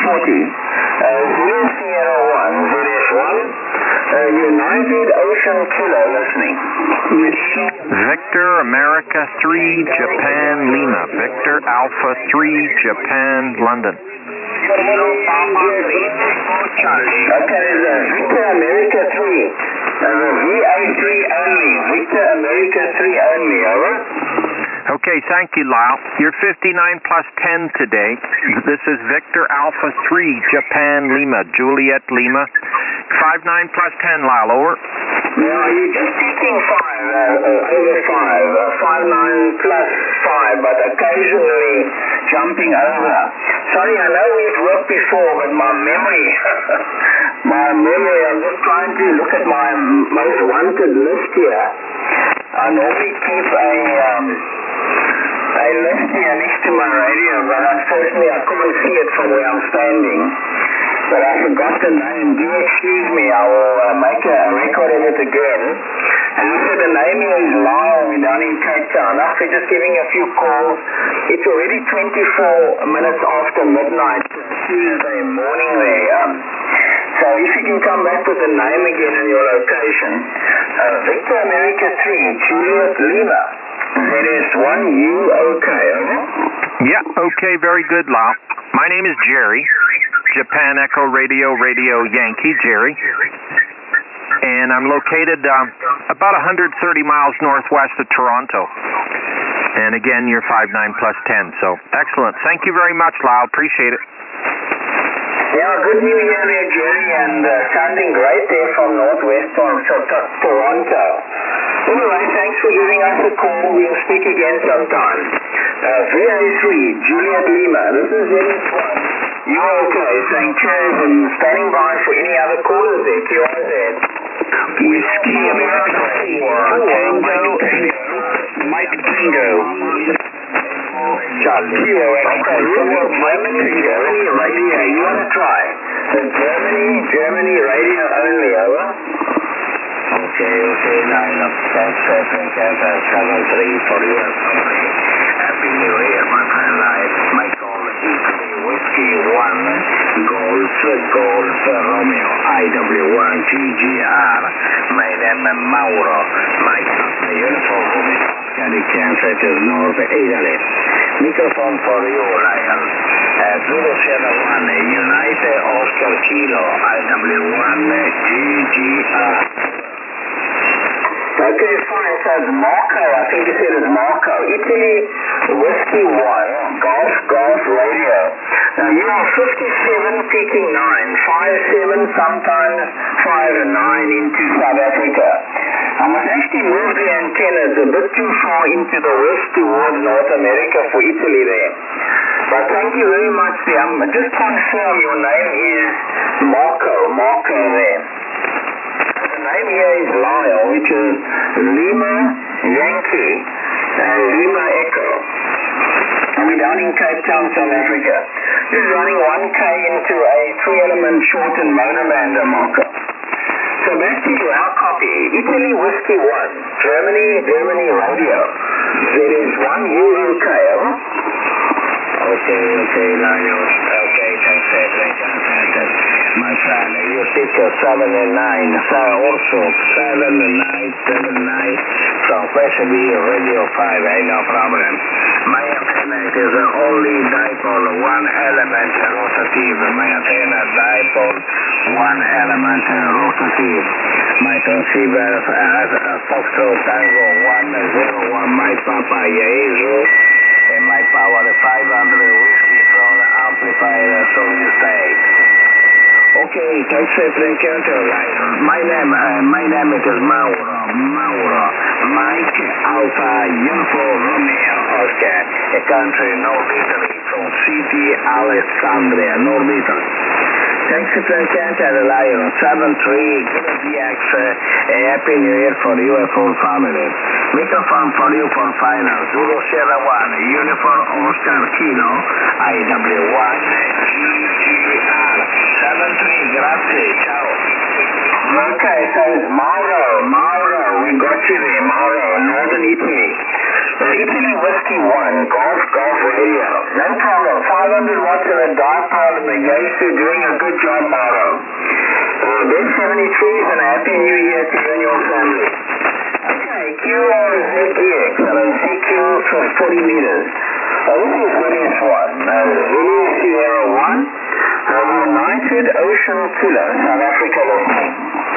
Sierra 1, ZS1, United Ocean Kilo listening. Victor America 3, Japan Lima. Victor Alpha 3, Japan London. Okay, Victor America 3. VA3 only. Victor America 3 only, over. Okay, thank you, Lyle. You're 59 plus 10 today. This is Victor Alpha 3, Japan Lima, Juliet Lima. 59 plus 10, Lyle, over. Now, you're just taking 5, over 5, 59 plus 5, but occasionally jumping over. Sorry, I know we've worked before, but my memory, I'm just trying to look at my most wanted list here. I normally keep a list here next to my radio, but unfortunately I can't see it from where I'm standing. But I forgot the name. Do excuse me, I will make a record of it again. And also the name here is Lyle. We're down in Cape Town. After just giving a few calls, it's already 24 minutes after midnight, Tuesday morning there. So if you can come back with the name again and your location. Victor America 3, Juliet Lima. ZS1, you okay, over? Yeah, okay, very good, Lyle. My name is Jerry. Japan Echo Radio, Radio Yankee, Jerry. And I'm located about 130 miles northwest of Toronto. And again, you're 59 plus 10, so excellent. Thank you very much, Lyle. Appreciate it. Yeah, good new year there, Jerry, and sounding great there from northwest Toronto. Anyway, thanks for giving us a call. We'll speak again sometime. VA3, Juliet Lima. This is ZS1. You're okay, saying cheers and standing by for any other callers there, QRZ. Whiskey America 4, Mike Tango. Charlie. Okay, Germany radio, you want to try? So Germany radio only, over. Okay, line up 7-3 for you. Happy New Year, my friend. Michael Italy, Whiskey 1, Golf Romeo, IW1, GGR. My name is Mauro. Mike, uniform Romeo, Oscar, Kansas, North Italy. Microphone for you, Lion. Zulu Sierra 1, United Oscar Kilo, IW1, GGR. Okay, fine. So it's Marco. I think you said it's Marco. Italy, Whiskey 1, Golf Radio. Now you are 57 peaking 9, 57, sometimes 5 and 9 into South Africa. I must actually move the antennas a bit too far into the west towards North America for Italy there. But thank you very much there. Just confirm your name is Marco there. The name here is Lyle, which is Lima Yankee and Lima Echo. And we're down in Cape Town, South Africa. Just running 1K into a 3-element shortened monomander, Marco. So back to you, our copy. Italy Whiskey 1, Germany radio. ZS1, you okay, over? Okay, Lyle. Okay, thanks. My friend, you pick 7 and 9, also 7 and 9, from Question Radio 5, ain't no problem. My antenna is only dipole, 1 element rotative. My antenna dipole, 1 element rotative. My transceiver has a Foxtrot Tango 101, my Papa Yezu, and my power 500 whiskey from the amplifier, so you say. Okay, thanks for the encounter. My name is Mauro. Mike Alpha Uniform Romeo Oscar, a country North Italy, from city Alessandria, North Italy. Thanks for the encounter, Lion. 7-3, good DX, a happy new year for you and for family. Microphone for you for final. Zulu Sierra 1, Uniform Oscar Kilo, IW1, GGR. 7-3, grazie, ciao. Okay, so it's Mauro, we got you there, Mauro, Northern Italy. Italy Whiskey 1, Golf Radio. No problem, 5 watts in a dark part of the gangster, doing a good job, Mauro. Ben 73, and a Happy New Year to you and your family. Okay, QRZEX, hello, CQ for 40 meters. This is Williams 1, Williams Sierra 1, United Ocean Kilo, South Africa listening.